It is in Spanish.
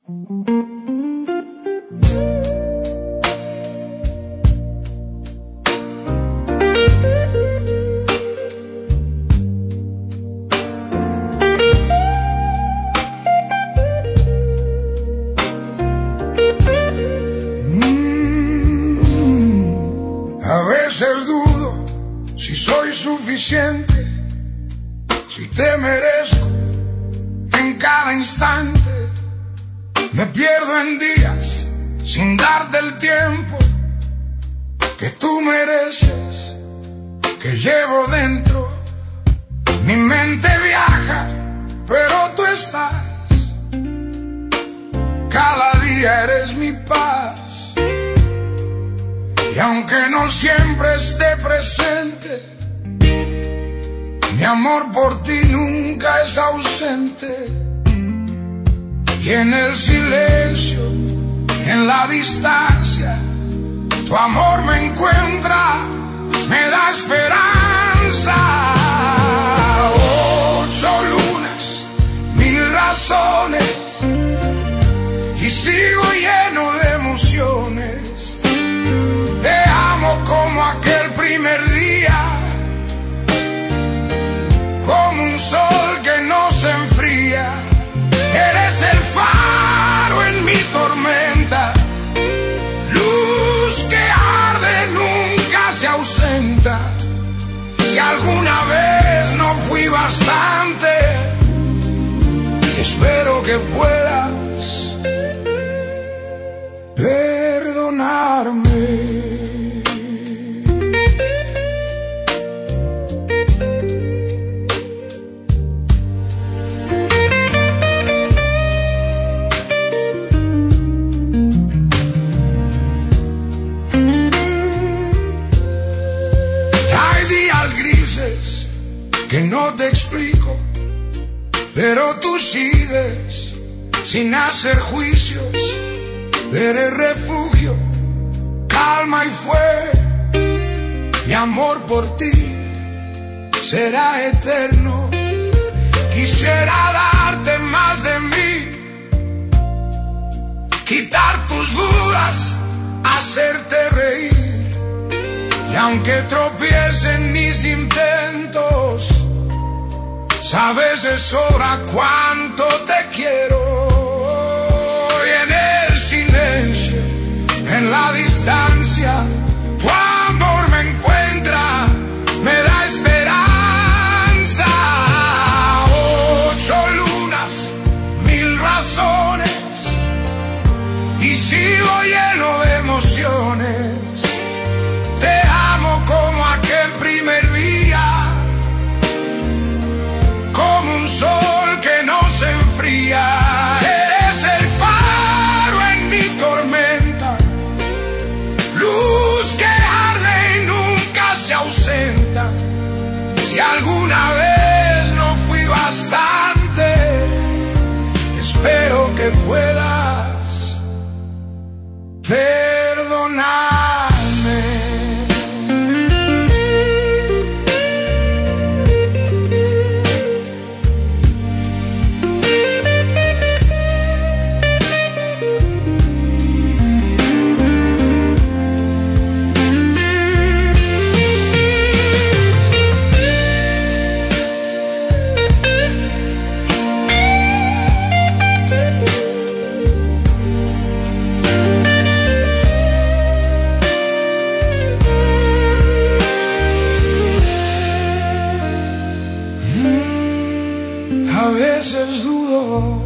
A veces dudo si soy suficiente, si te merezco en cada instante. Me pierdo en días sin darte el tiempo que tú mereces, que llevo dentro. Mi mente viaja, pero tú estás. Cada día eres mi paz. Y aunque no siempre esté presente, mi amor por ti nunca es ausente. Y en el silencio, en la distancia, tu amor me encuentra, me da esperanza. 8 lunas, 1000 razones, y sigo lleno de emociones. Te amo como aquel primer día, como un sol que no se enfría. Eres el faro en mi tormenta, luz que arde, nunca se ausenta. Si alguna vez no fui bastante, espero que puedas perdonarme. Que no te explico, pero tú sigues sin hacer juicios. Eres refugio, calma y fuego. Mi amor por ti será eterno. Quisiera darte más de mí, quitar tus dudas, hacerte reír. Y aunque tropiecen mis intentos, sabes de sobra cuánto te quiero. Y en el silencio, en la distancia, tu amor me encuentra, me da esperanza. 8 lunas, 1000 razones, y sigo lleno de emociones. Te amo como aquel primer día, como un sol que no se enfría. Eres el faro en mi tormenta, luz que arde y nunca se ausenta. Si alguna vez no fui bastante, espero que puedas perdonarme. A veces dudo